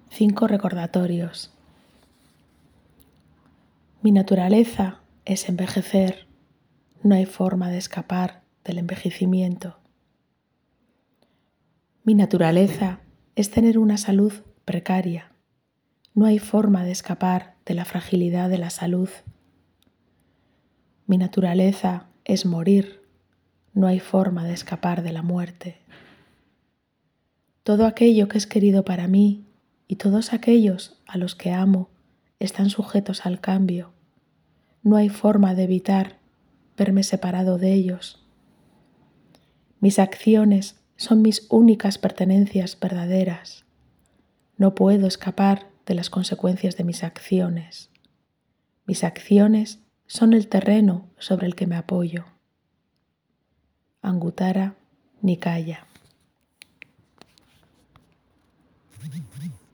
5 recordatorios. Mi naturaleza es envejecer. No hay forma de escapar del envejecimiento. Mi naturaleza es tener una salud precaria. No hay forma de escapar de la fragilidad de la salud. Mi naturaleza es morir. No hay forma de escapar de la muerte. Todo aquello que es querido para mí y todos aquellos a los que amo están sujetos al cambio. No hay forma de evitar verme separado de ellos. Mis acciones son mis únicas pertenencias verdaderas. No puedo escapar de las consecuencias de mis acciones. Mis acciones son el terreno sobre el que me apoyo. Anguttara Nikaya.